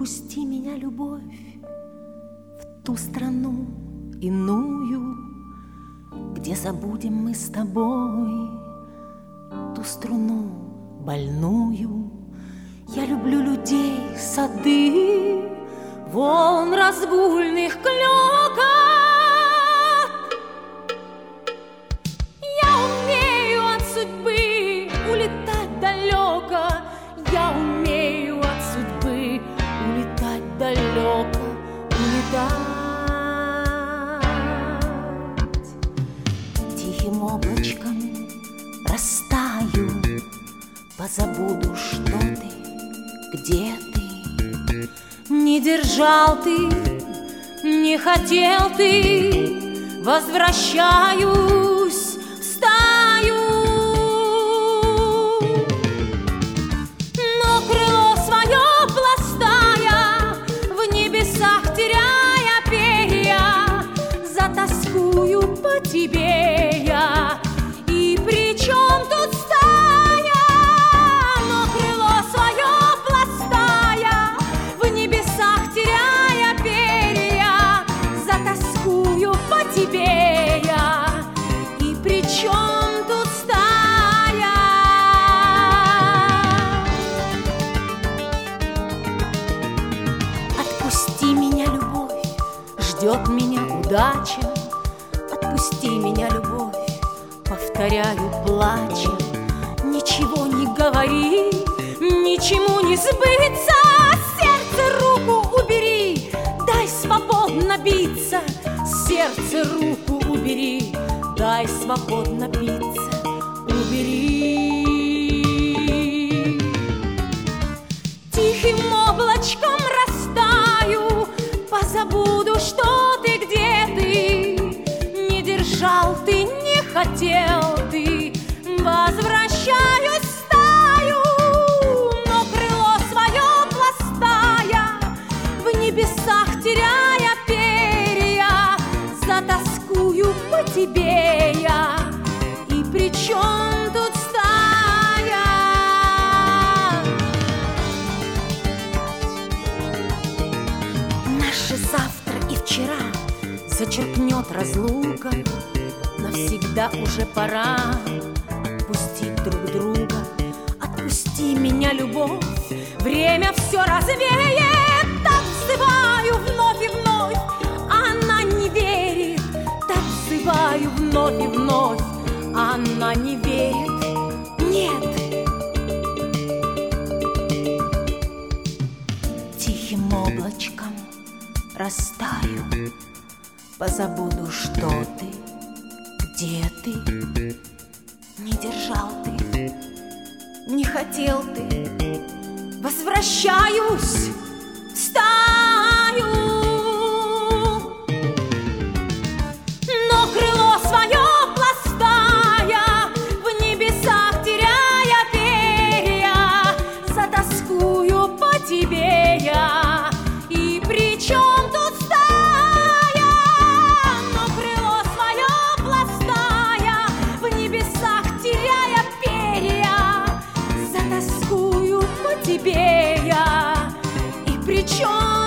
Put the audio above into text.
Отпусти меня, любовь, в ту страну иную, где забудем мы с тобой ту струну больную. Я люблю людей, сады, волн разгульных клёкот. Я умею от судьбы улетать далеко. Я умею от судьбы улетать далеко, улетать. Тихим облачком растаю, позабуду, что ты, где ты. Не держал ты, не хотел ты, возвращаюсь в стаю. Но крыло свое пластая, в небесах теряя перья, затоскую по тебе я. И при чем тут стая? Но крыло свое пластая, в небесах теряя перья, затоскую по тебе я. И при чем тут стая? Отпусти меня, любовь, ждет меня удача. Отпусти меня, любовь, повторяю, плача. Ничего не говори, ничему не сбыться. Сердце руку убери, дай свободно биться. Сердце руку убери, дай свободно биться. Убери. Тихим облачком растаю, позабуду, что ты, где ты. Не держал ты, не хотел ты, возвращаюсь в стаю. Но крыло свое пластая, в небесах теряя перья, затоскую по тебе я. И при чем тут стая? Наше завтра и вчера зачеркнет разлука. Навсегда уже пора отпустить друг друга. Отпусти меня, любовь, время все развеет. Так взываю вновь и вновь, а она не верит. Так взываю вновь и вновь, а она не верит. Нет. Тихим облачком растаю, позабуду, что ты, где ты. Не держал ты, не хотел ты, возвращаюсь в стаю. Но крыло свое пластая, в небесах теряя перья, затоскую по тебе я. И при чем тут стая? Но крыло свое пластая, в небесах теряя перья, затоскую по тебе я. И при чем